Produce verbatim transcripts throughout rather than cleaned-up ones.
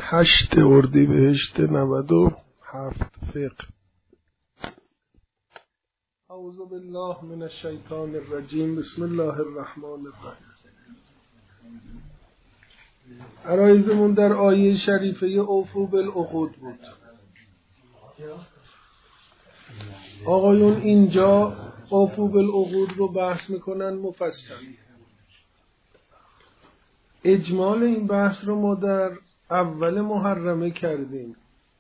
هشت اردیبهشت نود و هفت فقه. اعوذ بالله من الشیطان الرجیم. بسم الله الرحمن الرحیم. عرایزمون در آیه شریفه اوفوا بالعقود بود. آقایون اینجا اوفوا بالعقود رو بحث میکنن مفصل. اجمال این بحث رو ما در اول محرمه کردیم،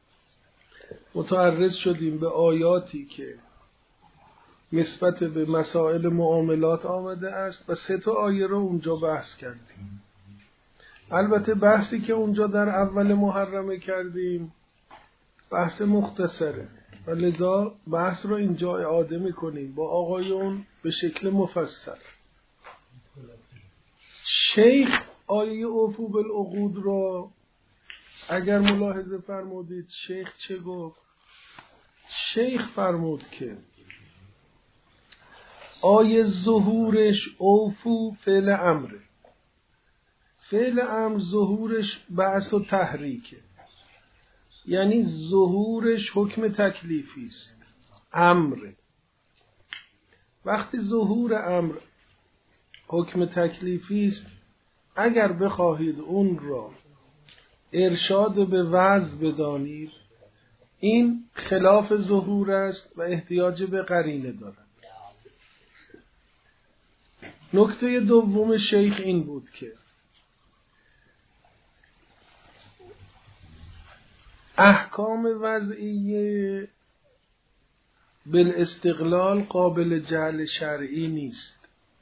متعرض شدیم به آیاتی که نسبت به مسائل معاملات آمده است و سه تا آیه رو اونجا بحث کردیم. البته بحثی که اونجا در اول محرمه کردیم بحث مختصره و لذا بحث رو اینجا اعاده میکنیم با آقایون به شکل مفصل. شیخ آیه اوفوا بالعقود رو اگر ملاحظه فرمودید شیخ چه گفت؟ شیخ فرمود که آیه ظهورش اوفو فعل امره. فعل امر ظهورش بعث و تحریکه، یعنی ظهورش حکم تکلیفی است، امره. وقتی ظهور امر حکم تکلیفی است، اگر بخواهید اون را ارشاد به وضع بدانید این خلاف ظهور است و احتیاج به قرینه دارد. نکته دوم شیخ این بود که احکام وضعیه بالاستقلال قابل جعل شرعی نیست.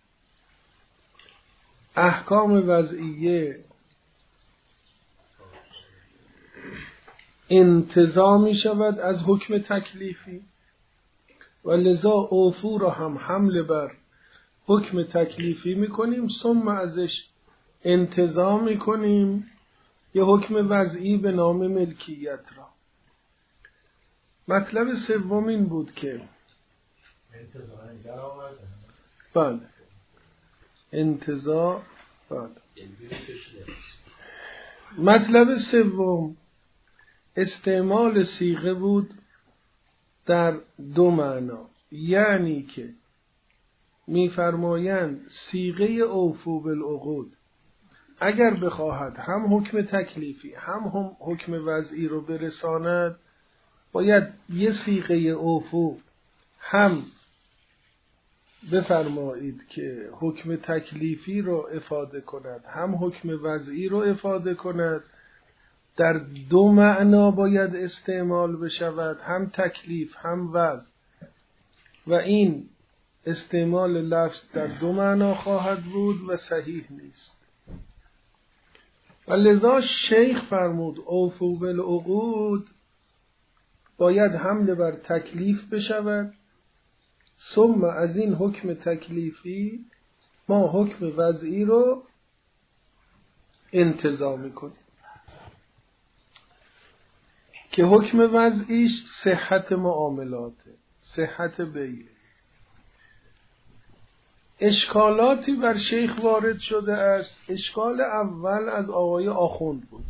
احکام وضعیه انتزاع می شود از حکم تکلیفی و لذا اوفو را هم حمل بر حکم تکلیفی می کنیم، ثم ازش انتزاع می کنیم یه حکم وضعی به نام ملکیت را. مطلب سوم این بود که بله انتزاع بله مطلب سوم استعمال صیغه بود در دو معنا، یعنی که می‌فرمایند صیغه اوفوا بالعقود اگر بخواهد هم حکم تکلیفی هم هم حکم وضعی رو برساند باید یه صیغه اوفو هم بفرمایید که حکم تکلیفی رو افاده کند هم حکم وضعی رو افاده کند. در دو معنا باید استعمال بشود، هم تکلیف هم وضع، و این استعمال لفظ در دو معنا خواهد بود و صحیح نیست. و لذا شیخ فرمود اوفوا بالعقود باید حمل بر تکلیف بشود، ثم از این حکم تکلیفی ما حکم وضعی رو انتزاع میکنیم که حکم وضعیش صحت معاملاته، صحت بیع. اشکالاتی بر شیخ وارد شده است. اشکال اول از آقای آخوند بود.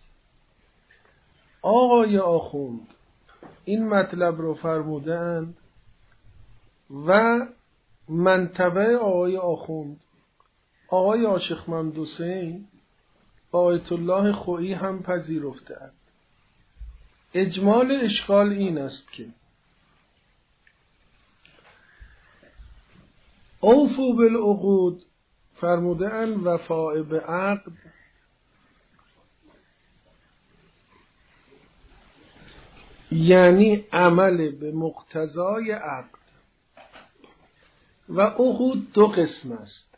آقای آخوند این مطلب رو فرمودند و منطبع آقای آخوند آقای عاشق محمد حسین و آیت الله خویی هم پذیرفتند. اجمال اشکال این است که اوفوا بالعقود فرموده اند وفاء به عقد یعنی عمل به مقتضای عقد، و عقود دو قسم است.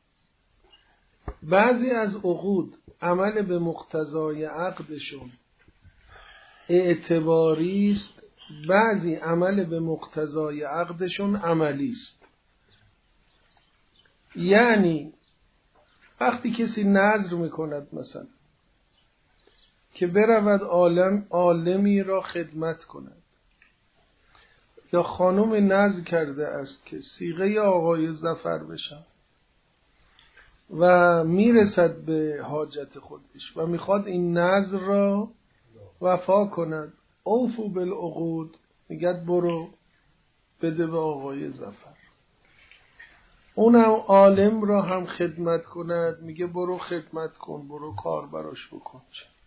بعضی از عقود عمل به مقتضای عقدشون اعتباری است، بعضی عمل به مقتضای عقدشون عملی است. یعنی وقتی کسی نذر میکند مثلا که برود عالم عالمی را خدمت کند، یا خانم نذر کرده است که صیغه آقای ظفر بشن، و میرسد به حاجت خودش و میخواد این نذر را وفا کند. اوفو بالعقود، میگد برو بده به آقای ظفر. اونم عالم را هم خدمت کند، میگه برو خدمت کن، برو کار براش بکن.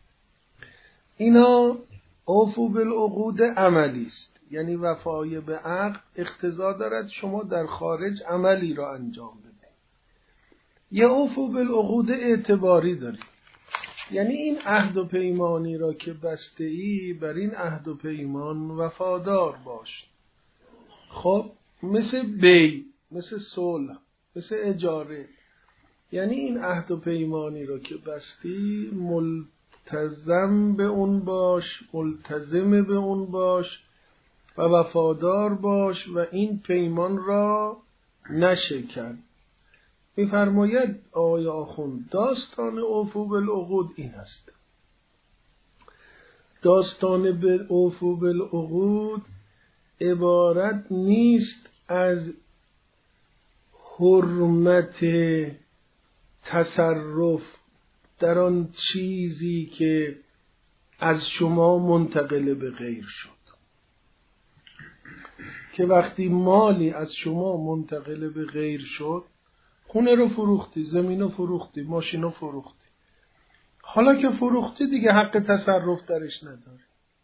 اینا اوفو بالعقود عملی است، یعنی وفای به عقد اقتضا دارد شما در خارج عملی را انجام بدید. یه اوفو بالعقود اعتباری دارید، یعنی این عهد و پیمانی را که بسته ای بر این عهد و پیمان وفادار باش. خب مثل بی، مثل صلح، مثل اجاره، یعنی این عهد و پیمانی را که بستی ملتزم به اون باش، ملتزم به اون باش و وفادار باش و این پیمان را نشکن. می‌فرماید آقای آخوند داستان اوفو بالعقود این است. داستان به اوفو بالعقود عبارت نیست از حرمت تصرف در آن چیزی که از شما منتقل به غیر شد، که وقتی مالی از شما منتقل به غیر شد، خونه رو فروختی، زمین رو فروختی، ماشین رو فروختی، حالا که فروختی دیگه حق تصرف درش نداری.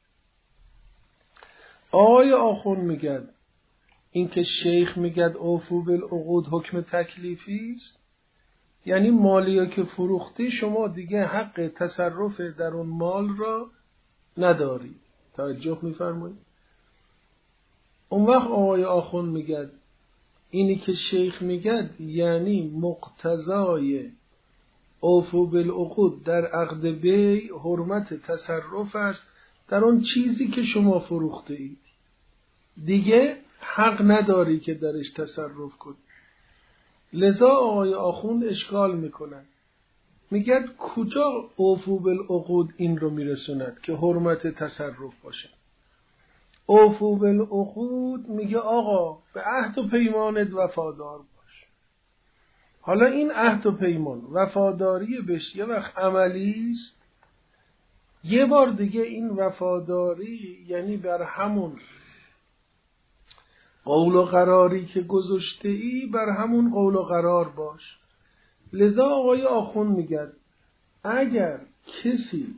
آقای آخوند میگد این که شیخ میگد اوفو بالعقود حکم تکلیفی است، یعنی مالی که فروختی شما دیگه حق تصرف در اون مال را نداری. توجه میفرمایید؟ اون وقت آقای آخوند میگد اینی که شیخ میگد یعنی مقتضای اوفو بالعقود در عقد بی حرمت تصرف است در اون چیزی که شما فروخته اید، دیگه حق نداری که درش تصرف کنی. لذا آقای آخوند اشکال میکنن، میگد کجا اوفو بالعقود این رو میرسوند که حرمت تصرف باشه؟ اوفو بالعقود میگه آقا به عهد و پیمانت وفادار باش. حالا این عهد و پیمان وفاداری بهش یه وقت عملی است، یه بار دیگه این وفاداری یعنی بر همون قول و قراری که گذاشته ای بر همون قول و قرار باش. لذا آقای آخوند میگه اگر کسی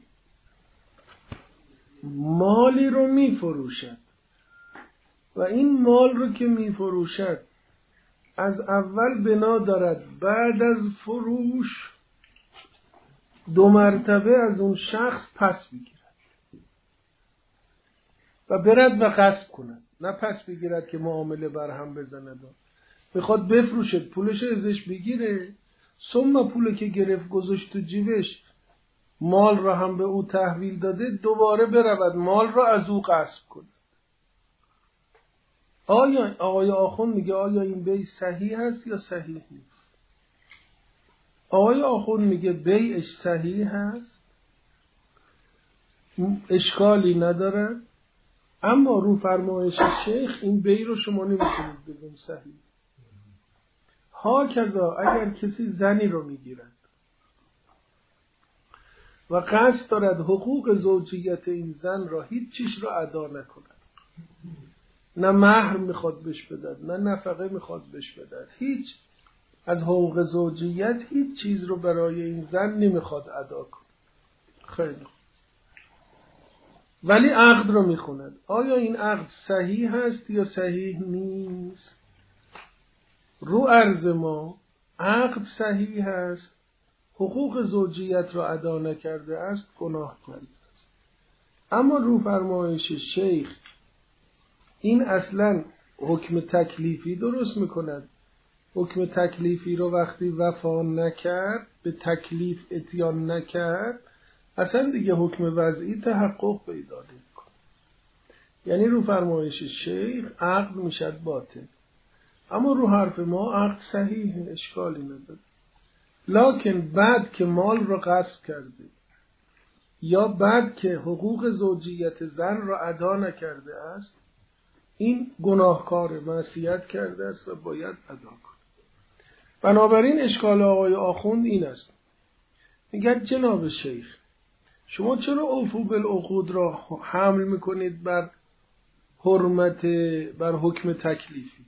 مالی رو میفروشد و این مال رو که میفروشد از اول بنا دارد بعد از فروش دو مرتبه از اون شخص پس بگیرد و برد و غصب کند، نه پس بگیرد که معامله بر هم بزند، میخواد بفروشد پولش ازش بگیره، ثم پول که گرفت گذاشت تو جیبش، مال را هم به او تحویل داده، دوباره برود مال را از او غصب کند. آیا آقای آخوند میگه آیا این بیع صحیح هست یا صحیح نیست؟ آقای آخوند میگه بیعش صحیح هست، اشکالی نداره، اما رو فرمایش شیخ این بیع رو شما نمیتونید بگید صحیح. ها کذا اگر کسی زنی رو میگیرد و قصد دارد حقوق زوجیت این زن را هیچ چیز را ادا نکند، نه مهر میخواد بهش بدد، نه نفقه میخواد بهش بدد، هیچ از حقوق زوجیت هیچ چیز رو برای این زن نمیخواد ادا کنه، خیلی ولی عقد رو میخوند. آیا این عقد صحیح هست یا صحیح نیست؟ رو عرض ما عقد صحیح هست، حقوق زوجیت را ادا نکرده است، گناه کرده است. اما رو فرمایش شیخ این اصلا حکم تکلیفی درست میکند. حکم تکلیفی رو وقتی وفا نکرد، به تکلیف اتیان نکرد، اصلا دیگه حکم وضعی تحقق پیدا نمیکنه. یعنی رو فرمایش شیخ عقد میشد باطل، اما رو حرف ما عقد صحیحه، اشکالی نداره. لکن بعد که مال رو غصب کرده یا بعد که حقوق زوجیت زن را ادا نکرده است، این گناهکار، معصیت کرده است و باید ادا کنه. بنابراین اشکال آقای آخوند این است، میگه جناب شیخ شما چرا اوفو بالعقود را حمل میکنید بر حرمت، بر حکم تکلیفی؟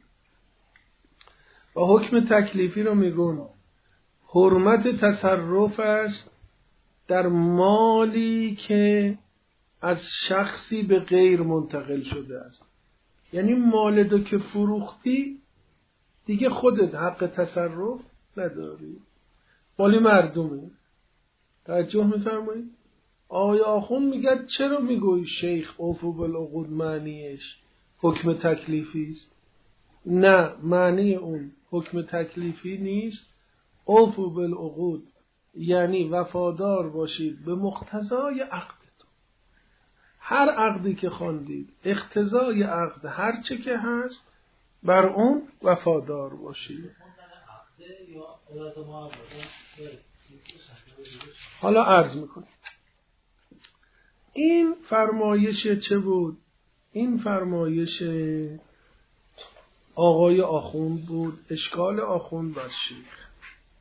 و حکم تکلیفی رو میگن حرمت تصرف است در مالی که از شخصی به غیر منتقل شده است. یعنی مال دو که فروختی دیگه خودت حق تصرف نداری، مالی مردمه. توجه میفرمایید؟ آقای آخوند میگه چرا میگوی شیخ اوفو بالعقود معنیش حکم تکلیفی است؟ نه، معنی اون حکم تکلیفی نیست. اوفو بالعقود یعنی وفادار باشید به مقتضای عقدتون. هر عقدی که خواندید اقتضای عقد هر چه که هست بر اون وفادار باشید. حالا عرض میکنم این فرمایش چه بود؟ این فرمایش آقای آخوند بود، اشکال آخوند بر شیخ.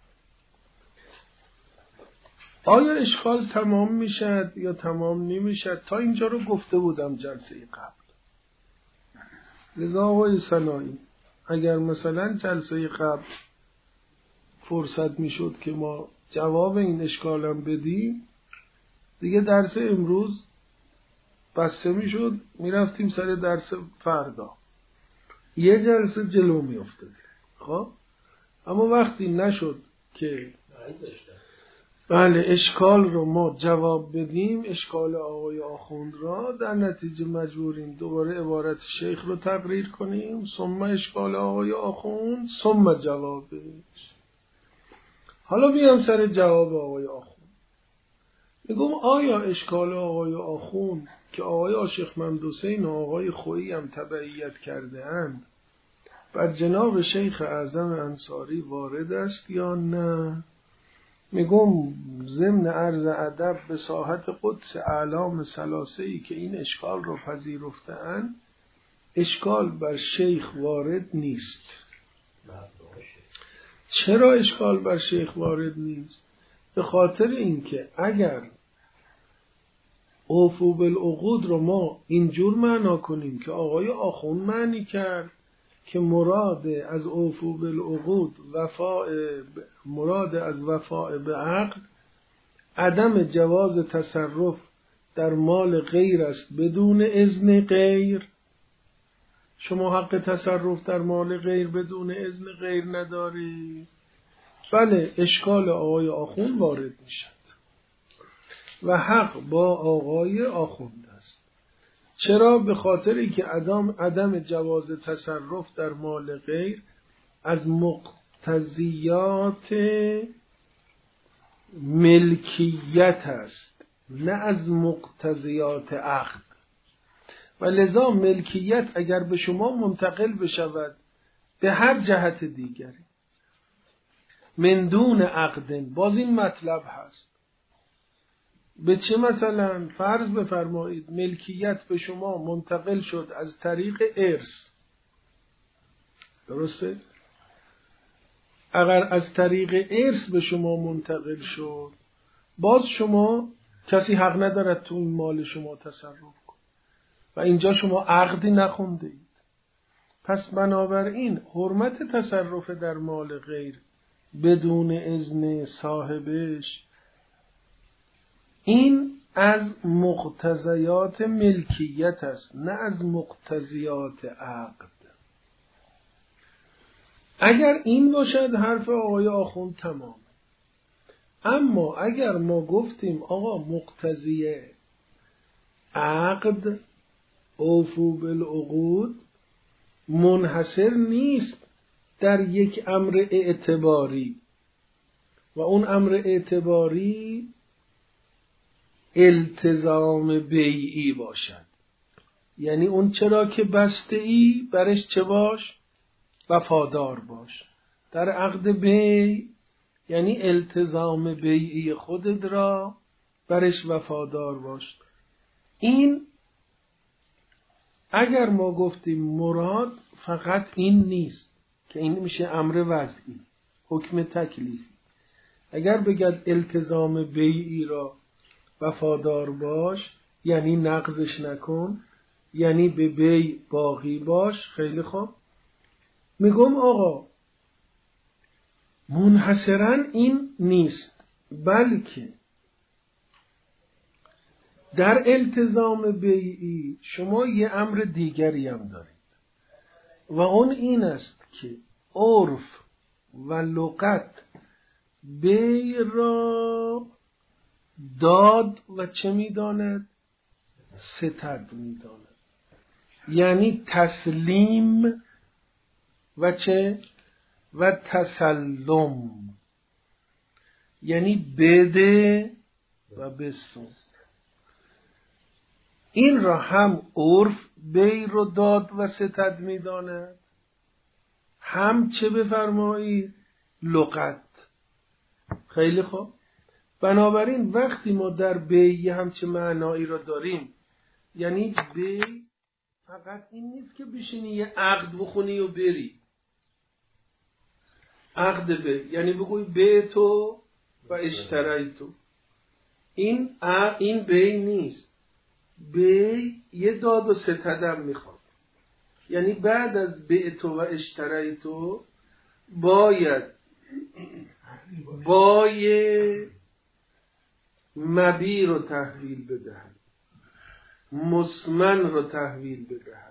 آیا اشکال تمام میشد یا تمام نمیشد؟ تا اینجا رو گفته بودم جلسه قبل. لذا آقای سنایی اگر مثلا جلسه قبل فرصت میشد که ما جواب این اشکالم بدیم، دیگه درس امروز بسته میشد، میرفتیم سر درس فردا، یه جلسه جلو میافتاد. خب اما وقتی نشد که بله اشکال رو ما جواب بدیم، اشکال آقای آخوند را، در نتیجه مجبوریم دوباره عبارت شیخ رو تقریر کنیم، ثم اشکال آقای آخوند ثم جوابش. حالا بیام سر جواب آقای آخوند. میگم آیا اشکال آقای آخوند که آقای عاشق محمد حسین و آقای خویی هم تبعیت کرده اند بر جناب شیخ اعظم انصاری وارد است یا نه؟ میگم ضمن عرض ادب به ساحت قدس اعلام ثلاثه‌ای که این اشکال رو پذیرفته‌اند، اشکال بر شیخ وارد نیست. چرا اشکال بر شیخ وارد نیست؟ به خاطر اینکه اگر اوفو بالعقود رو ما اینجور معنا کنیم که آقای آخوند معنی کرد که مراد از اوفو بالعقود وفاء، مراد از وفاء به عقد عدم جواز تصرف در مال غیر است بدون اذن غیر. شما حق تصرف در مال غیر بدون اذن غیر نداری. بله اشکال آقای آخوند وارد میشد و حق با آقای آخوند است. چرا؟ به خاطری که عدم عدم جواز تصرف در مال غیر از مقتضیات ملکیت است، نه از مقتضیات عقد. و لذا ملکیت اگر به شما منتقل بشود به هر جهت دیگری من دون عقد، باز این مطلب هست. به چه مثلا؟ فرض بفرمایید ملکیت به شما منتقل شد از طریق ارث، درسته؟ اگر از طریق ارث به شما منتقل شد، باز شما کسی حق ندارد تو این مال شما تصرف کن و اینجا شما عقدی نخونده اید. پس بنابراین حرمت تصرف در مال غیر بدون اذن صاحبش این از مقتضیات ملکیت است، نه از مقتضیات عقد. اگر این باشد حرف آقای آخوند تمام. اما اگر ما گفتیم آقا مقتضی عقد اوفو بالعقود منحصر نیست در یک امر اعتباری و اون امر اعتباری التزام بیعی باشد، یعنی اون چرا که بسته ای برش چه باش؟ وفادار باش. در عقد بیع یعنی التزام بیعی خودت را برش وفادار باش. این اگر ما گفتیم مراد فقط این نیست که این میشه امر وضعی. حکم تکلیفی. اگر بگد التزام بیعی را وفادار باش، یعنی نقضش نکن، یعنی به بیع باقی باش. خیلی خوب. میگم آقا منحصراً این نیست، بلکه در التزام بیعی شما یه امر دیگری هم دارید و اون این است که عرف و لغت بیع را داد و چه میداند؟ ستد میداند. یعنی تسلیم و چه؟ و تسلم، یعنی بده و بسون. این را هم عرف بیع رو داد و ستد میداند، هم چه بفرمایید؟ لغت. خیلی خوب. بنابراین وقتی ما در بیع همچه معنایی را داریم، یعنی بیع فقط این نیست که بشینی یه عقد بخونی و بری. عقد بیع یعنی بگوی بیع تو و اشتری تو. این این بیع نیست. بیع یه داد و ستدم میخواد. یعنی بعد از بیع تو و اشتری تو باید باید مبیع رو تحویل بدهد، مسمن رو تحویل بدهد،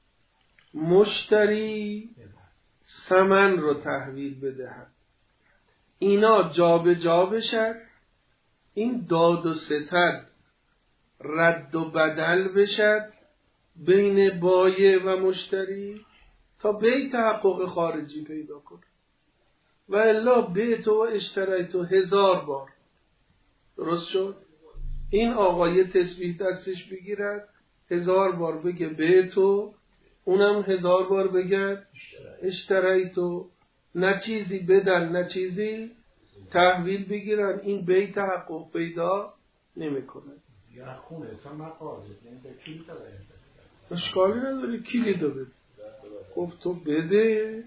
مشتری ثمن رو تحویل بدهد. اینا جا به جا بشد، این داد و ستد رد و بدل بشد بین بایع و مشتری تا بیع تحقق خارجی پیدا کنه. و الا بیع تو و اشتری تو هزار بار درست شد، این آقا یه تسبیح دستش بگیرد هزار بار بگه بیع تو، اونم هزار بار بگه اشتری تو، نه چیزی بدن نه چیزی تحویل بگیرن، این بیع تحقق پیدا نمی کنه. یا خونه اصلا مقاضی یعنی کلیت رو بده، اشکالی نداری کلید رو بده. گفت تو بده.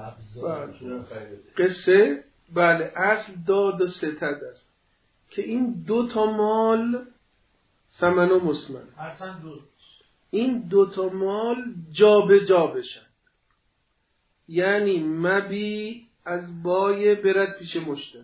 قصه بله اصل داد و ستد است که این دو تا مال ثمن و مسمن، این دو تا مال جا به جا بشن. یعنی مبیع از بایع برد پیش مشتری،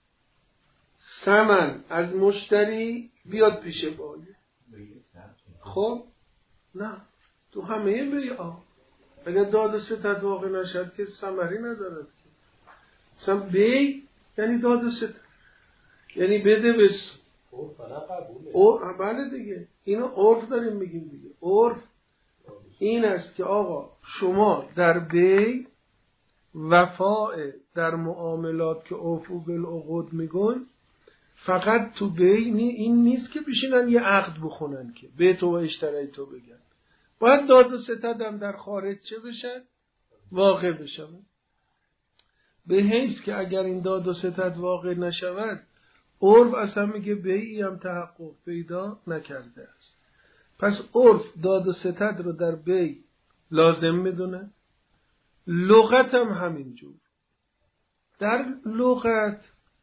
ثمن از مشتری بیاد پیش بایع. خب نه تو همه بیعا اگر داد و ستد واقع نشد که ثمری ندارد که. مثلا بیع یعنی داد و ستد، یعنی بده بس او بله دیگه. اینو عرف داریم میگیم دیگه. عرف این است که آقا شما در بیع وفاء در معاملات که اوفو بالعقود میگن، فقط تو بیع این نیست که بشینن یه عقد بخونن که بیع تو و اشتری تو بگن، باید داد و ستد هم در خارج چه بشن؟ واقع بشن. به حیث که اگر این داد و ستد واقع نشود، عرف اصلا میگه بیعی هم تحقق پیدا نکرده است. پس عرف داد و ستد رو در بیع لازم میدونه. لغت هم همینجور. در لغت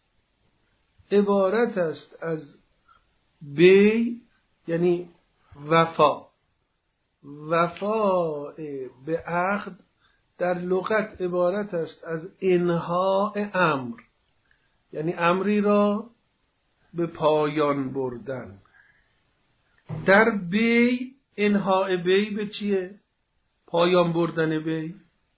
عبارت است از بیع یعنی وفا. وفا به عقد در لغت عبارت است از انهاء امر، یعنی امری را به پایان بردن. در بیع انهاء بیع به چیه؟ پایان بردن بیع.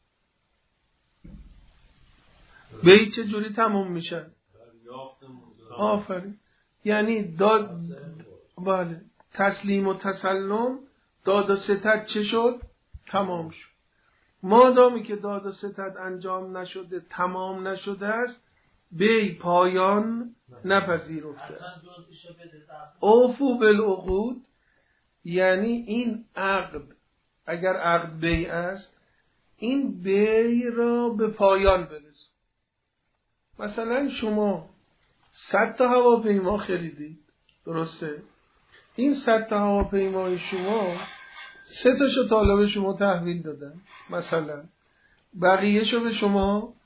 بیع چه جوری تموم میشه؟ آفرین. یعنی داد بله تسلیم و تسلم، داد و ستد چه شد؟ تمام شد. مادامی که داد و ستد انجام نشده، تمام نشده است، بیع پایان نپذیرفته است. اوفو بالعقود یعنی این عقد، اگر عقد بیع است، این بیع را به پایان برسون. مثلا شما صد تا هواپیما خریدید، درسته؟ این صد تا هواپیمای شما سه تاشو طالب شما تحویل دادن، مثلا بقیه‌شو به شما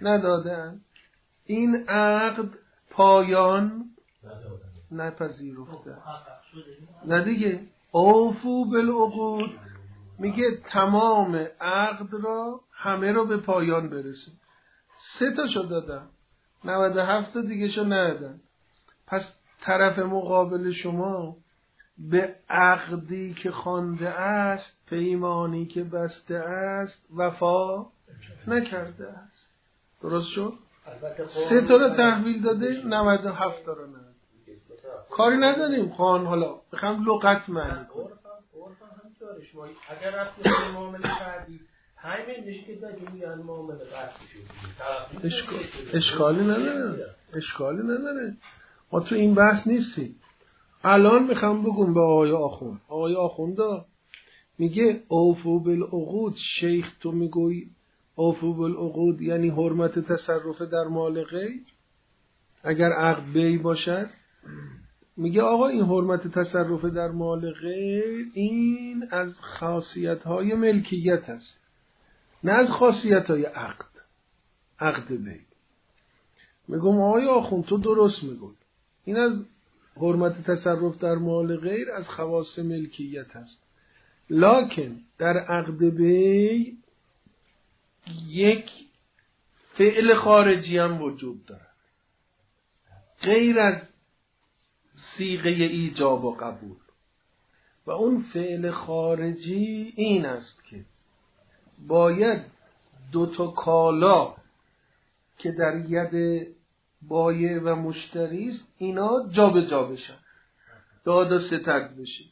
ندادن. این عقد پایان نپذیرفته. نه دیگه. اوفو بالعقود میگه تمام عقد را همه رو به پایان برسون. سه تا شو دادن، نود و هفت تا دیگه شو ندادن. پس طرف مقابل شما به عقدی که خوانده است، پیمانی که بسته است، وفا نکرده است. درست شد؟ سه تا رو تحویل داده، نود و هفت تا رو نداده. کاری نداریم خوان حالا بخوام لغت معنی کنیم. اگر رفتی به معامله کردی همین میشه که دیگه میگن معامله قطعی شد. اشکالی نداره. اشکالی نداره. ما تو این بحث نیستیم. الان میخوام بگم به آقای آخوند. آقای آخوندا میگه اوفو بالعقود. شیخ تو میگوی اوفو بالعقود یعنی حرمت تصرف در مال غیر اگر عقد بی باشد. میگه آقا این حرمت تصرف در مال غیر این از خاصیت‌های ملکیت است، نه از خاصیت‌های عقد. عقد بی. میگم آقای آخوند تو درست میگوی، این از حرمت تصرف در مال غیر از خواص ملکیت است، لکن در عقد بی یک فعل خارجی هم وجود دارد غیر از صیغه ایجاب و قبول، و اون فعل خارجی این است که باید دو تا کالا که در ید بایع و مشتری است اینا جا به جا بشن، داد و ستد بشه.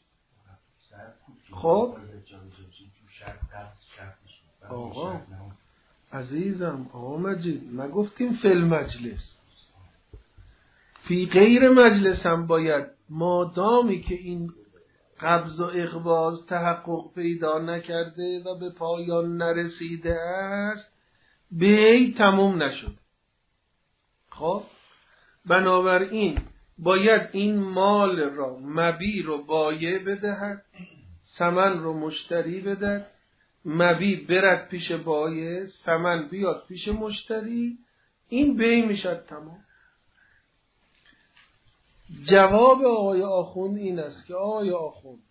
خب آقا عزیزم، آقا مجید نگفتیم فی المجلس، فی غیر مجلس هم باید مادامی که این قبض و اقباض تحقق پیدا نکرده و به پایان نرسیده است بی تموم نشد. خب بنابراین باید این مال را مبی رو بایع بدهد، ثمن رو مشتری بدهد، مبی برد پیش بایع، ثمن بیاد پیش مشتری، این بی میشد تمام. جواب آقای آخوند این است که آقای آخوند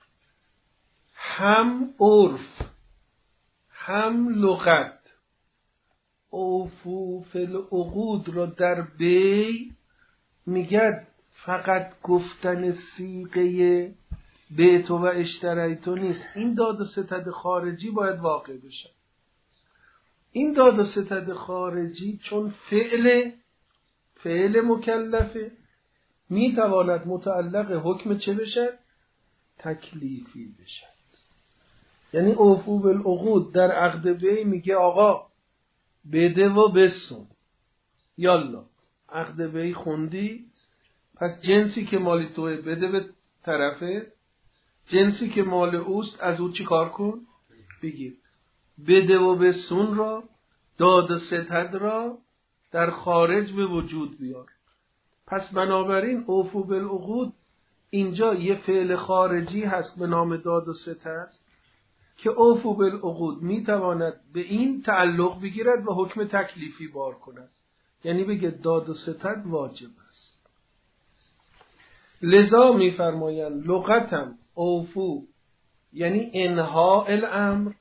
هم عرف هم لغت اوفو فی العقود را در بی میگد فقط گفتن صیغه بیت و اشتریتو نیست، این داد و ستد خارجی باید واقع بشه. این داد و ستد خارجی چون فعل فعل مکلفه میتواند متعلق حکم چه بشه؟ تکلیفی بشه. یعنی اوفو بالعقود در عقد بی میگه آقا بده و بسون، یالا عقد بی خوندی، پس جنسی که مالی توه بده به طرفه، جنسی که مال اوست از او چی کار کن؟ بگیر. بده و بسون را، داد و ستد را در خارج به وجود بیار. پس بنابراین اوفو بالعقود اینجا یه فعل خارجی هست به نام داد و ستد که اوفو بالعقود میتواند به این تعلق بگیرد و حکم تکلیفی بار کند، یعنی بگه داد و ستد واجب است. لذا میفرمایند لغتم اوفو یعنی انها الامر.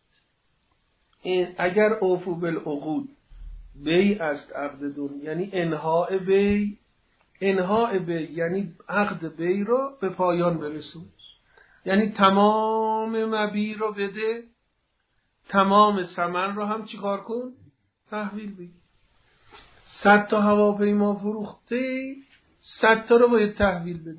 اگر اوفو بالعقود بی است عقد دون یعنی انها بی، انها بی یعنی عقد بی رو به پایان برسون، یعنی تمام مبی رو بده، تمام ثمن رو هم چیکار کن؟ تحویل بگیر. صد تا هواپیما فروخته، صد تا رو باید تحویل بده،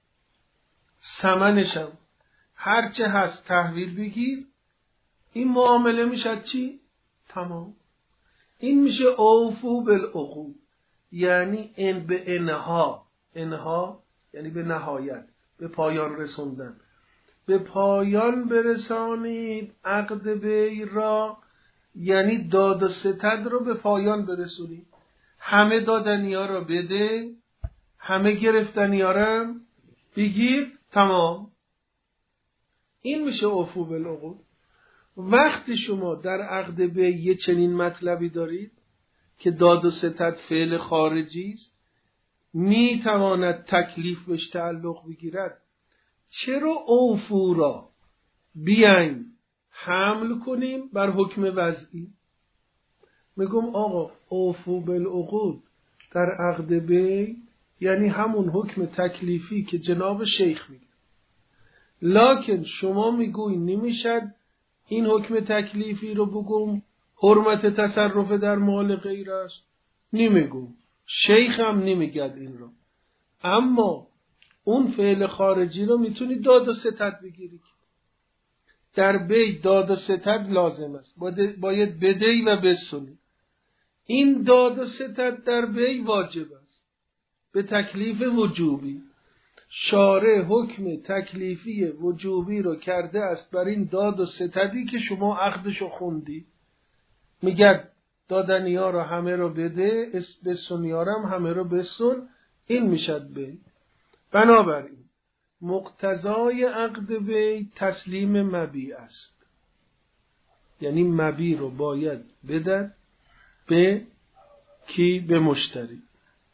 ثمنش هم هرچه هست تحویل بگیر. این معامله میشه چی؟ تمام. این میشه اوفو بالعقود، یعنی ان به انها، انها یعنی به نهایت، به پایان رسوندن. به پایان برسانید عقد بی را، یعنی داد و ستد رو به پایان برسونید. همه دادنی ها را بده، همه گرفتنی ها را بگیر، تمام. این میشه اوفو بالعقود. وقتی شما در عقد بی یه چنین مطلبی دارید که داد و ستد فعل خارجی است می تواند تکلیف بهش تعلق بگیرد، چرا اوفو را بیاین حمل کنیم بر حکم وضعی؟ میگم آقا اوفو بالعقود در عقد بی یعنی همون حکم تکلیفی که جناب شیخ میگه، لکن شما میگوین نمیشد این حکم تکلیفی رو بگم حرمت تصرف در مال غیر است، نمیگم، شیخ هم نمیگد این رو، اما اون فعل خارجی رو میتونی داد و ستد بگیری. در بی داد و ستد لازم است، باید بدهی و بسنی. این داد و ستد در بی واجب است به تکلیف وجوبی. شارع حکم تکلیفی وجوبی رو کرده است بر این داد و ستدی که شما عقدشو خوندی. میگه دادنی ها رو همه رو بده، بسنی ها رو همه رو بسن، این میشد بی. بنابراین مقتضای عقد بی تسلیم مبیع است، یعنی مبیع رو باید بدن به کی؟ به مشتری.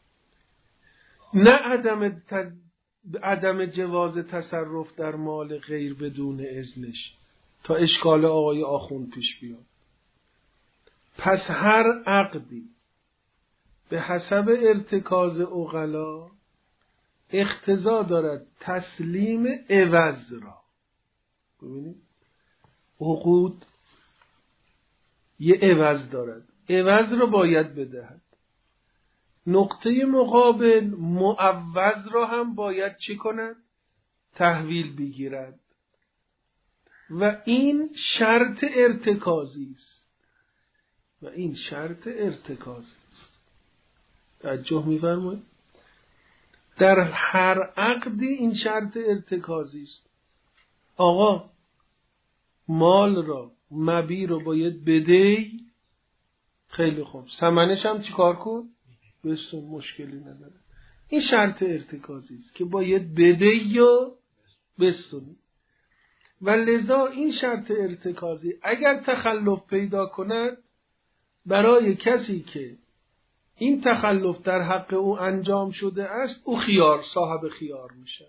نه عدم, ت... عدم جواز تصرف در مال غیر بدون اذنش تا اشکال آقای آخوند پیش بیاد. پس هر عقدی به حسب ارتکاز عقلا اقتضا دارد تسلیم عوض را. ببینید عقود یه عوض دارد، عوض را باید بدهد. نقطه مقابل معوض را هم باید چی کند؟ تحویل بگیرد. و این شرط ارتکازی است و این شرط ارتکازی است. توجه می‌فرمایید؟ در هر عقدی این شرط ارتکازی است. آقا مال را مبیع رو باید بدهی، خیلی خوب، ثمنش هم چی کار کن؟ بسن، مشکلی نداره. این شرط ارتکازی است که باید بدهی یا بسن. و لذا این شرط ارتکازی اگر تخلف پیدا کند، برای کسی که این تخلف در حق او انجام شده است، او خیار، صاحب خیار میشه.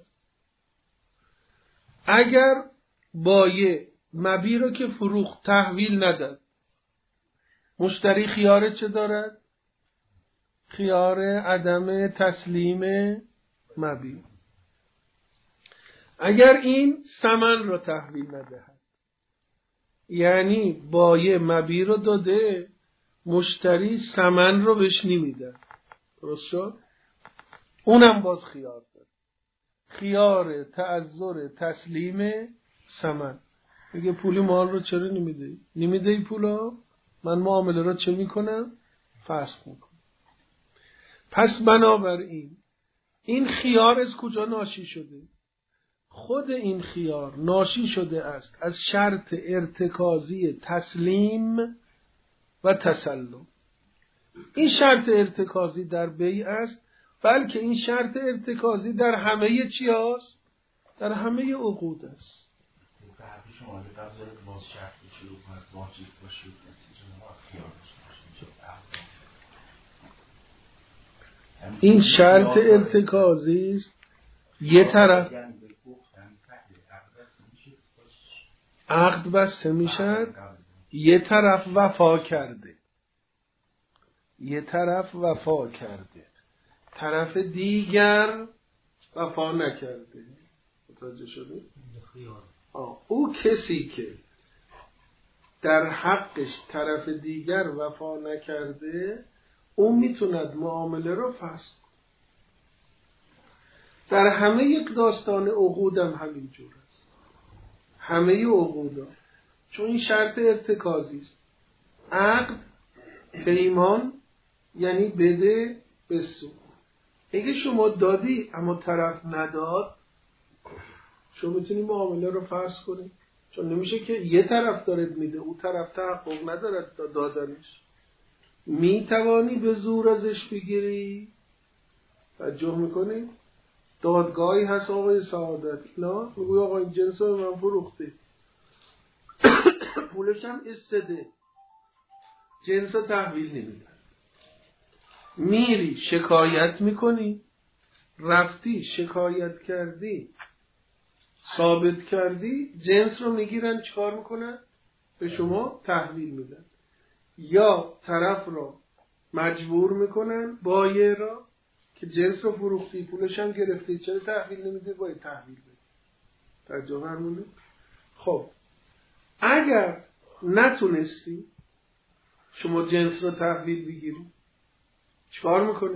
اگر بایع مبیع رو که فروخت تحویل نداد، مشتری خیاره چه دارد؟ خیار عدم تسلیم مبیع. اگر این ثمن رو تحویل ندهد، یعنی بایع مبیع رو داده، مشتری ثمن رو بهش نمیده، درست شد؟ اونم باز خیار داره، خیار تعذر تسلیم ثمن. میگه پولی مال رو چرا نمیده؟ نمیده پولا، من معامله رو چه میکنم؟ فسخ میکنم. پس بنابراین این خیار از کجا ناشی شده؟ خود این خیار ناشی شده است از شرط ارتکازی تسلیم و تسلم. این شرط ارتکازی در بیع است، بلکه این شرط ارتکازی در همه چی هست؟ در همه عقود است. شما قبل باز شرط شروع کنید واجب باشید این شرط ارتکازی است. یه طرف عقد بسته میشد، یه طرف وفا کرده، یه طرف وفا کرده، طرف دیگر وفا نکرده. متوجه شده؟ آه. او کسی که در حقش طرف دیگر وفا نکرده، اون میتوند معامله رو فسخ. در همه یک داستان عقودم همین جور است، همه عقودا، چون این شرط ارتکازی است. عقد پیمان یعنی بده بسو. اگه شما دادی اما طرف نداد، شما میتونی معامله رو فسخ کنی، چون نمیشه که یه طرف دارد میده، او طرف تحقق ندارد دادنش. میتوانی به زور ازش بگیری. توجه میکنی؟ دادگاهی هست آقای سعادت، نه میگوی آقا این جنس رو من فروخته، پولش هم استده، جنس رو تحویل نمیدن. میری شکایت میکنی، رفتی شکایت کردی، ثابت کردی، جنس رو میگیرن چیکار میکنن؟ به شما تحویل میدن. یا طرف رو مجبور میکنن، بایع را، که جنس رو فروختی پولش هم گرفتی، چرا تحویل نمیده؟ باید تحویل بده. توجه فرمودید؟ خب اگر نتونستی شما جنس رو تحویل بگیری چیکار میکنی؟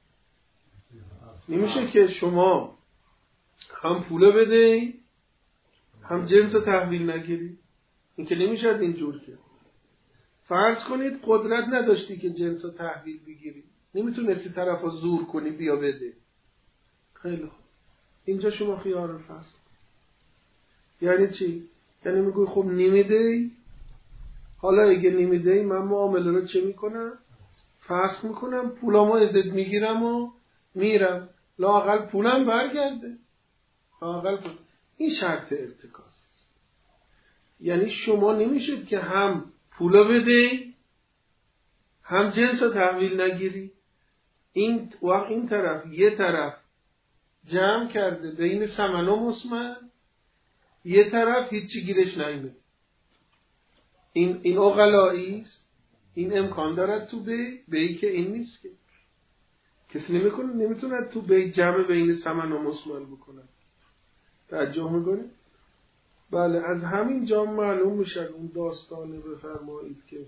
نمیشه که شما هم پول بده هم جنس رو تحویل نگیری. این که نمیشه اینجور که. فرض کنید قدرت نداشتی که جنس رو تحویل بگیری، نمیتونستی طرف رو زور کنی بیا بده. خیلی خوب، اینجا شما خیار رو فصل. یعنی چی؟ یعنی میگوی خب نمیده، حالا اگه نمیده من معامله رو چه میکنم؟ فسخ میکنم، پولامو ازت میگیرم و میرم، لااقل پولم برگرده. لااقل پول. این شرط ارتکاز. یعنی شما نمیشد که هم پولا بده هم جنس رو تحویل نگیری. این وقت این طرف یه طرف جمع کرده بین ثمن و مسمن، یه طرف هیچی گیرش نمیده. این این عقلایی است. این امکان دارد تو بی بی که این نیست که کسی نمیکنه، نمیتونه تو بی جمع بین ثمن و مسمن بکنه. توجه میکنه؟ بله، از همین جا معلوم میشه اون داستانه بفرمایید که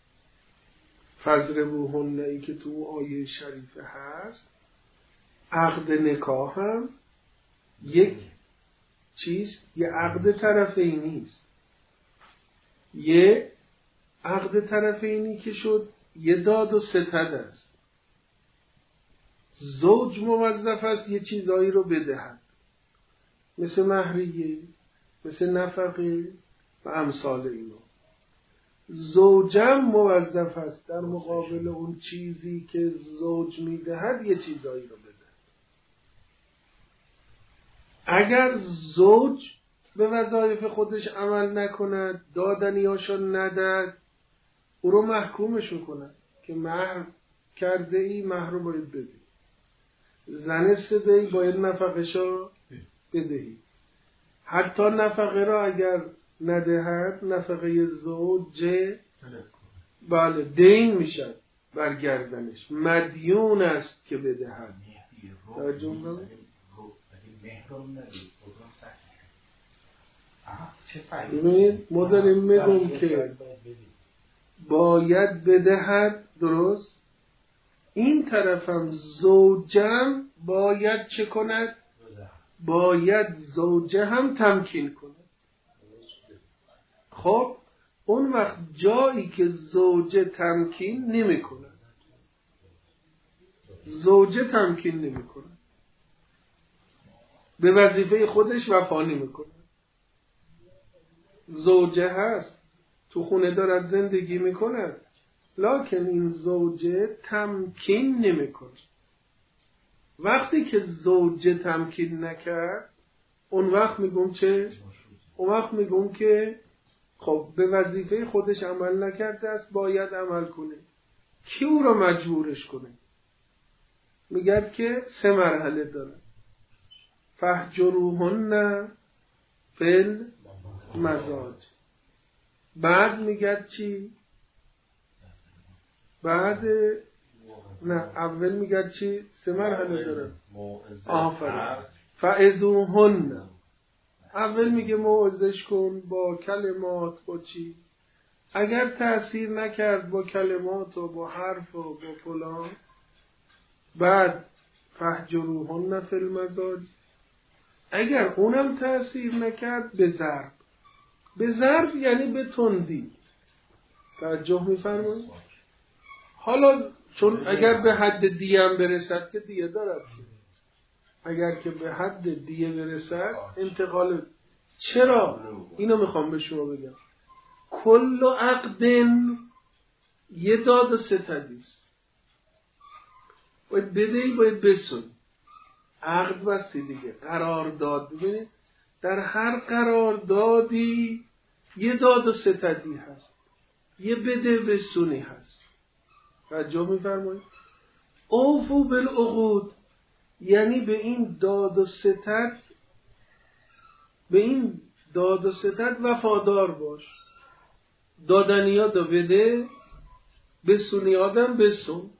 فضربوهن ای که تو آیه شریفه هست، عقد نکاح هم یک چیز، یه عقد طرفینی است. یه عقد طرفینی که شد یه داد و ستد است. زوج موظف است یه چیزایی رو بدهد، مثل مهریه، مثل نفقه و امثال اینا. زوجم موظف است در مقابل اون چیزی که زوج میدهد یه چیزایی رو بدهد. اگر زوج به وظایف خودش عمل نکند، دادنیاشو نداد، او رو محکومش میکنن که مهر کرده ای، مهر رو باید بدهی. زن سده ای باید نفقشو بدهی. حتی نفقه را اگر ندهد، نفقه زوجه بله دین میشد برگردنش، مدیون است که بدهد. در جمله ببینید ما داریم میگم که باید بدهد، درست؟ این طرفم زوجم باید چه کند؟ باید زوجه هم تمکین کند. خب اون وقت جایی که زوجه تمکین نمی کند، زوجه تمکین نمی کند، به وظیفه خودش وفا نمی کند. زوجه هست تو خونه دارد زندگی می کند، لکن این زوجه تمکین نمی کند. وقتی که زوجه تمکین نکرد، اون وقت میگم چه؟ اون وقت میگم که خب به وظیفه خودش عمل نکرده است، باید عمل کنه. کی او را مجبورش کنه؟ میگه که سه مرحله داره. فهجروهن فی المضاجع. بعد میگه چی؟ بعد نه اول میگه چی؟ سه مرحله داره. آفرین. فعظوهن. اول میگه موعظش کن با کلمات، با چی؟ اگر تأثیر نکرد با کلمات و با حرف و با فلان، بعد فهجروهن فی المضاجع. اگر اونم تأثیر نکرد به ضرب. به ضرب یعنی به تندی. توجه میفرمایید؟ حالا چون اگر به حد دیه هم برسد که دیه دارد، اگر که به حد دیه برسد انتقال. چرا؟ اینو میخوام به شما بگم. کل عقدن یه داد و ستدیست، باید بدهی باید بسون. عقد بستی دیگه، قرار داد. ببینید در هر قرار دادی یه داد و ستدی هست، یه بده بسونی هست. توجه میفرمایید؟ اوفو بالعقود یعنی به این داد و ستد به این داد و ستد وفادار باش. دادنیات رو بده، بسونیادم بسون.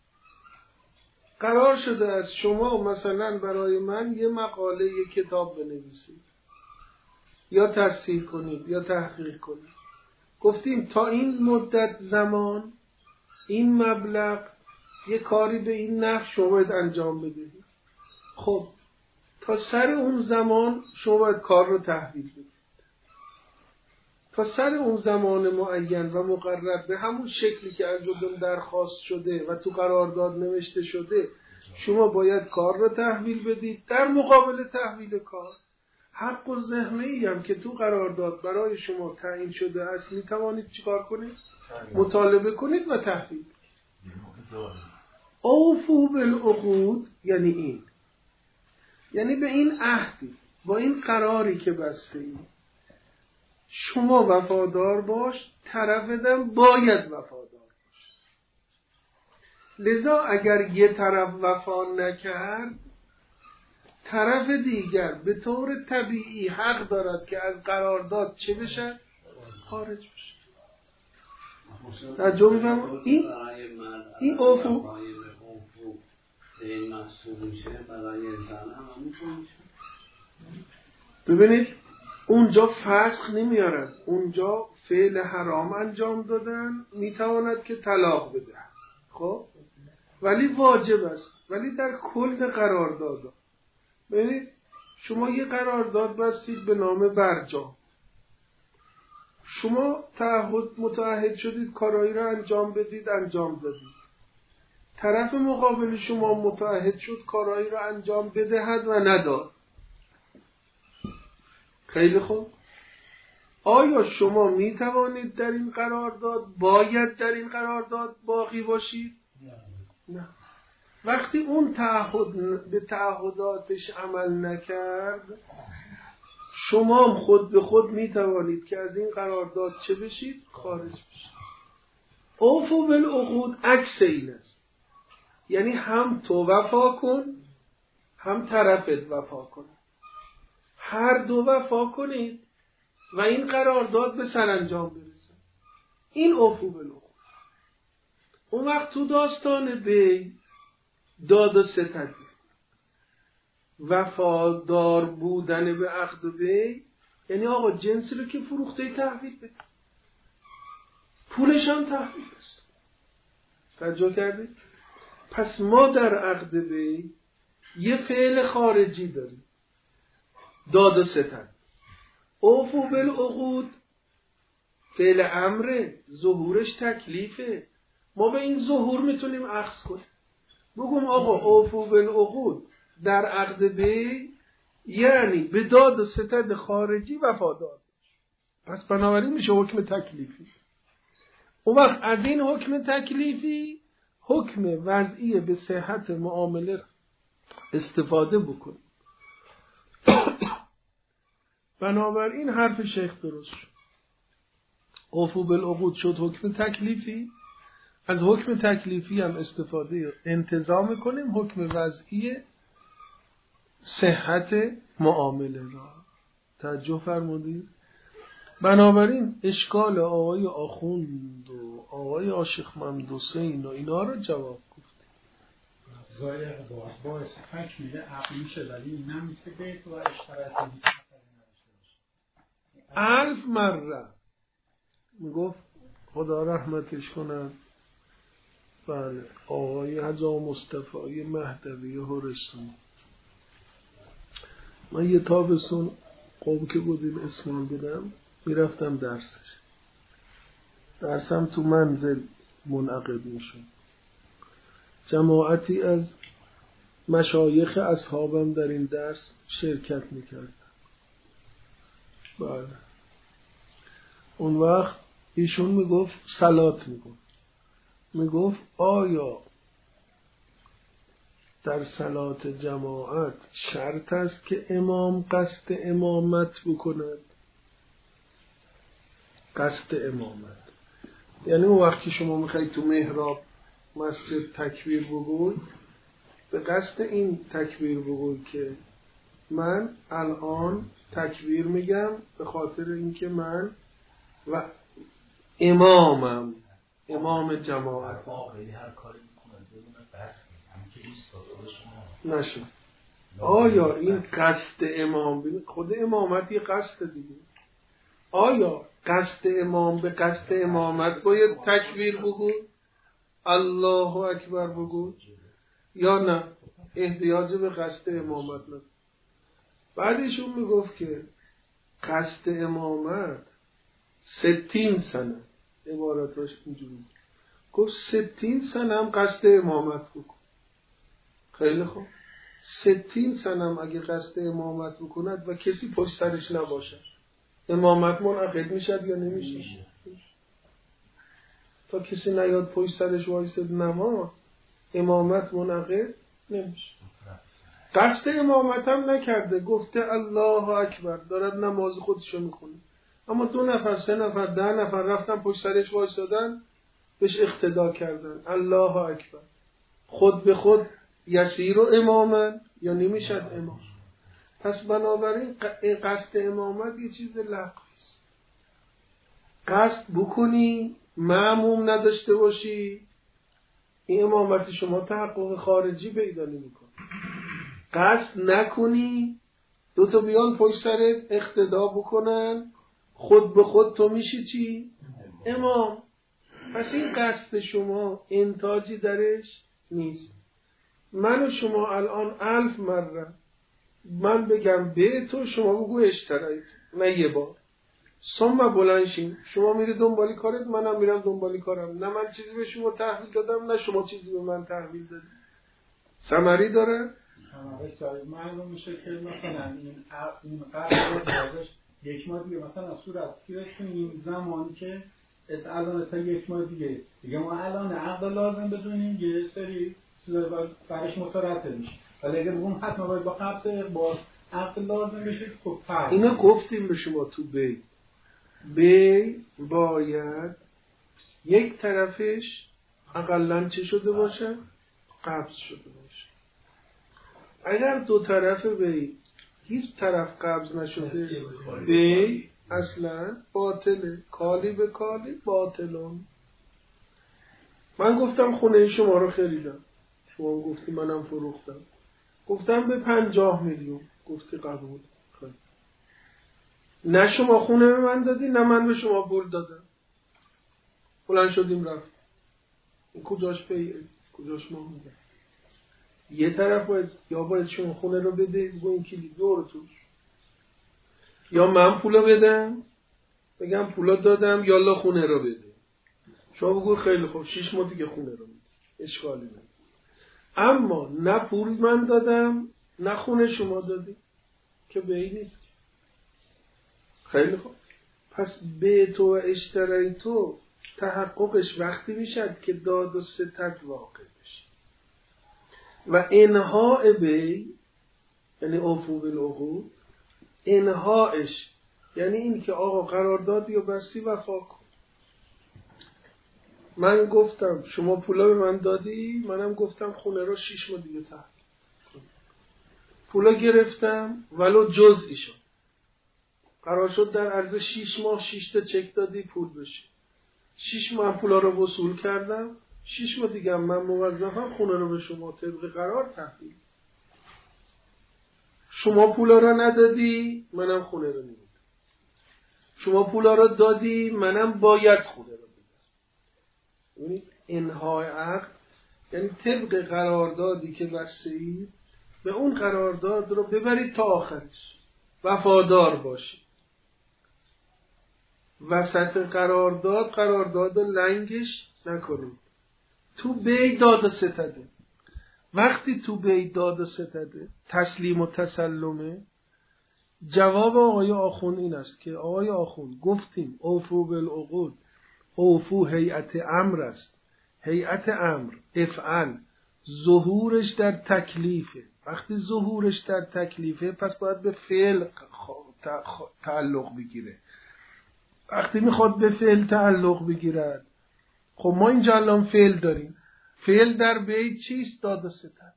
قرار شده از شما مثلا برای من یه مقاله یه کتاب بنویسید یا تصحیح کنید یا تحقیق کنید. گفتیم تا این مدت زمان این مبلغ یه کاری به این نحو شما باید انجام بدهید. خب تا سر اون زمان شما باید کار رو تحویل بدید. تا سر اون زمان معین و مقرر به همون شکلی که از اون درخواست شده و تو قرارداد نوشته شده شما باید کار رو تحویل بدید. در مقابل تحویل کار حق و ذمه‌ای هم که تو قرارداد برای شما تعیین شده است می توانید چیکار کنید؟ مطالبه کنید و تحویل بدید. اوفو بالعقود یعنی این، یعنی به این عهدی با این قراری که بسته ای شما وفادار باش، طرف دم باید وفادار باش. لذا اگر یه طرف وفا نکرد طرف دیگر به طور طبیعی حق دارد که از قرارداد چه بشه؟ خارج بشه. ترجمه می‌کنم این این اوفو ببینید اونجا فسخ نمیارن، اونجا فعل حرام انجام دادن، میتواند که طلاق بده. خب ولی واجب است. ولی در کل قرارداد ببینید شما یه قرارداد بستید به نام برجام، شما تعهد متعهد شدید کارایی را انجام بدید، انجام دادید. طرف مقابل شما متعهد شد کارایی را انجام بدهد و نداد. خیلی خوب. آیا شما می توانید در این قرارداد باید در این قرارداد باقی باشید؟ نه. وقتی اون تعهد به تعهداتش عمل نکرد شما خود به خود می توانید که از این قرارداد چه بشید؟ خارج بشید. اوفو بالعقود عکس این است، یعنی هم تو وفا کن هم طرفت وفا کن، هر دو وفا کنید و این قرارداد به سرانجام برسه. این اوفو بالعقود. اون وقت تو داستان بی داد و ستد وفادار بودن به عقد بی یعنی آقا جنسی رو که فروخته تحویل بده، پولش هم تحویل بده. توجه کردید؟ پس ما در عقد بی یه فعل خارجی داریم، داد و ستد. اوفو بالعقود فعل امره، ظهورش تکلیفه. ما به این ظهور میتونیم اخذ کنیم، بگم آقا اوفو بالعقود در عقد بی یعنی به داد و ستد خارجی وفادار. پس بنابراین میشه حکم تکلیفی. اون وقت از این حکم تکلیفی حکم وضعی به صحت معامله استفاده بکن. بنابراین حرف شیخ درست شد. اوفو بالعقود شد حکم تکلیفی، از حکم تکلیفی هم استفاده انتظام کنیم حکم وضعی صحت معامله را. توجه فرمودید؟ بنابراین اشکال آقای آخوند و آقای عاشق محمد حسین و اینا رو جواب گفتیم. ظاهر باعث فکر میده عقل میشه، ولی این نمیشه بیت و اشتراطی الف مره میگفت خدا رحمتش کنند. بله آقای حجا مصطفی مهدوی هرستان، من یه تابستون قوم که بودیم اسمان بودم میرفتم درسش، درسم تو منزل منعقد میشد. جماعتی از مشایخ اصحابم در این درس شرکت میکردن. بله اون وقت ایشون میگفت صلات میگفت میگفت آیا در صلات جماعت شرط است که امام قصد امامت بکند؟ قصد امامت یعنی اون وقت که شما میخواید تو محراب مسجد تکبیر بگوی، به قصد این تکبیر بگوی که من الان تکبیر میگم به خاطر اینکه من و امامم، امام جماعت هر کاری میکنه بدون قصد، همین که ایستاد خودش نشه. آیا این قصد امام، خود امامت یه قصد دیگه، آیا قصد امام به قصد امامت باید تکبیر بگو، الله اکبر بگو، یا نه احتیاج به قصد امامت نداره؟ بعدشون میگفت که قصد امامت ستین سنه، عبارتاش اینجوری گفت ستین سنه هم قصد امامت بکن. خیلی خوب، ستین سنم اگه قصد امامت بکند و کسی پشت سرش نباشه، امامت منعقد میشد یا نمیشه؟ تا کسی نیاد پشت سرش وایسد نماز، امامت منعقد نمیشه. قصد امامت هم نکرده، گفته الله اکبر، دارد نماز خودشو میکنه، اما دو نفر سه نفر ده نفر رفتن پشت سرش وایسادن، بهش اقتدا کردن، الله اکبر. خود به خود یسیر و امامن یا نمیشد امام؟ پس بنابراین قصد امامت یه چیز لغوست. قصد بکنی معموم نداشته باشی، این امامت شما تحقق خارجی پیدا نمی‌کنه. قصد نکنی دو تا بیان پشت سرت اقتدا بکنن، خود به خود تو میشی چی؟ امام. پس این قصد شما انتاجی درش نیست. من و شما الان الف مره من بگم به تو، شما بگو اشترایت، نه یه بار. ثم بلنشین، شما میری دنبالی کارت، منم میرم دنبالی کارم، نه من چیزی به شما تحویل دادم نه شما چیزی به من تحویل دادی. ثمری داره؟ ثمری داره. معلوم میشه که مثلا این این قرار بازش یک ماه دیگه مثلا صورت گیره تو این زمانی که الان تا یک ماه دیگه دیگه ما الان عقد لازم بدونیم یه سری برش مترتب میشه، ولی اگر بگم حتما باید با قبض با عقد لازم بشه خب فرق. اینو گفتیم به شما تو بی بی باید یک طرفش اقلن چه شده باشه؟ قبض شده باشه. اگر دو طرف بی هیچ طرف قبض نشده، بی اصلا باطله، کالی به کالی باطلون. من گفتم خونه شما رو خریدم، شما گفتی منم فروختم، گفتم به پنجاه میلیون، گفتی قبول. خیلی. نه شما خونه به من دادی نه من به شما پول دادم، بلند شدیم رفت. کجاش بیه کجاش ما میده؟ یه طرف باید یا باید شما خونه رو بده با این کلی دور توش، یا من پولا بدم بگم پولا دادم یالا خونه رو بده، شما بگو خیلی خوب شیش ماه دیگه خونه رو میده، اشکالی نداره. اما نه پول من دادم نه خونه شما دادی که به این نیست. خیلی خوب، پس به تو و اشترای تو تحققش وقتی میشد که داد و ستد واقع بشه. و انهاء بی یعنی اوفو بالعقود، انهاءش یعنی این که آقا قراردادی و بستی وفا کن. من گفتم شما پولا به من دادی، منم گفتم خونه رو شیش ماه دیگه تحت پولا گرفتم ولو جزئی شد، قرار شد در عرض شیش ماه شیش تا چک دادی پول بشه، شیش ماه پولا رو وصول کردم، شیش ماه دیگه من موظفم خونه رو به شما طبق قرار تحویل. شما پولا رو ندادی منم خونه رو نمیدم، شما پولا رو دادی منم باید خونه رو بدم. یعنی انهای عقد یعنی طبق قراردادی که بسته‌اید به اون قرارداد رو ببرید تا آخرش، وفادار باشید. وسط قرارداد قرارداد لنگش نکنید. تو بی داد و ستده، وقتی تو بی داد و ستده تسلیم و تسلمه، جواب آقای آخوند این است که آقای آخوند گفتیم اوفو بالعقود، اوفو هیئت امر است، هیئت امر افعل ظهورش در تکلیفه، وقتی ظهورش در تکلیفه پس باید به فعل تعلق بگیره. وقتی میخواد به فعل تعلق بگیرد، خب ما اینجا الان فعل داریم، فعل در بیع چیست؟ داد و ستد.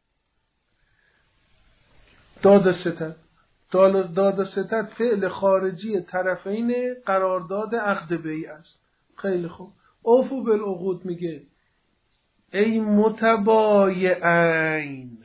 داد و ستد داد و ستد فعل خارجی طرفین قرارداد عقد بیع است. خیلی خوب. اوفو بالعقود میگه ای متبایعین،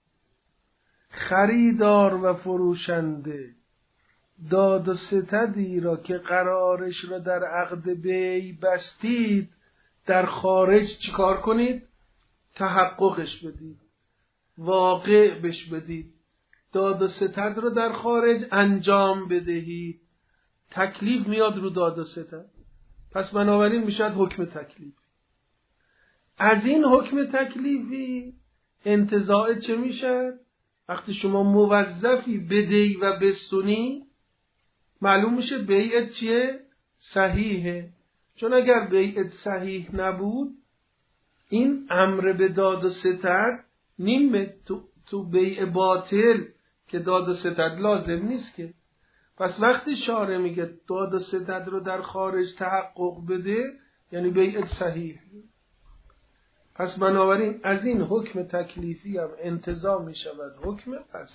خریدار و فروشنده، داد و ستدی را که قرارش را در عقد بیع بستید در خارج چیکار کنید؟ تحققش بدید، واقع بش بدید. داد و ستد را در خارج انجام بدهید. تکلیف میاد رو داد و ستد، پس بنابراین میشد حکم تکلیف. از این حکم تکلیفی انتزاع چه میشه؟ وقتی شما موظفی بدهی و بستونی، معلوم میشه بیعت چیه؟ صحیحه. چون اگر بیعت صحیح نبود، این امر به داد و ستد نیمه. تو, تو بیع باطل که داد و ستد لازم نیست که. پس وقتی شارع میگه داد و ستد رو در خارج تحقق بده، یعنی بیعت صحیح. پس بنابراین از این حکم تکلیفی هم انتزاع می شود حکم اصلی.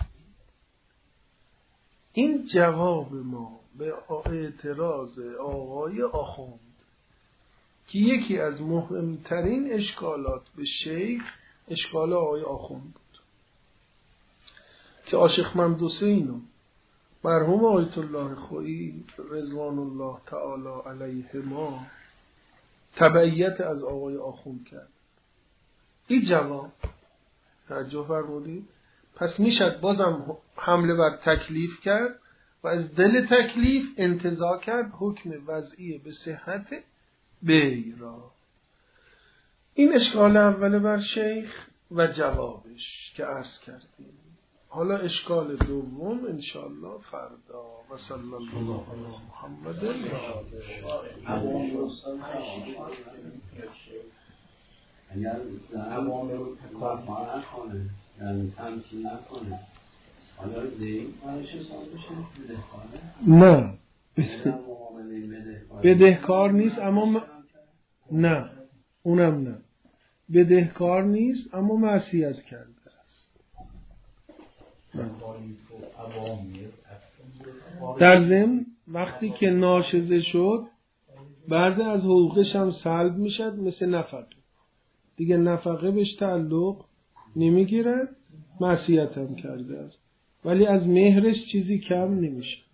این جواب ما به اعتراض آقای آخوند که یکی از مهمترین اشکالات به شیخ اشکال آقای آخوند بود که عاشق ممدوسینو مرحوم آیت الله خویی رضوان الله تعالی علیهما تبعیت از آقای آخوند کرد. این جواب توجه فرمودید. پس میشد بازم حمله بر تکلیف کرد و از دل تکلیف انتزاع کرد حکم وضعی به صحت بیع را. این اشکال اول بر شیخ و جوابش که عرض کردیم. حالا اشکال دوم انشاءالله فردا. و صلی الله علی محمد و آله. اگر عوام رو تکافر نکنه، یعنی تمکین نکنه، حالا دیگه کارش حساب بشه بدهکاره؟ نه بدهکار نیست، اما نه اونم نه بدهکار نیست، اما معصیت کرده است. در ضمن وقتی که ناشزه شد بعضی از حقوقش هم سلب میشد، مثل نفقه. دیگه نفقه بهش تعلق نمیگیرد، معصیت هم کرده است، ولی از مهرش چیزی کم نمیشه.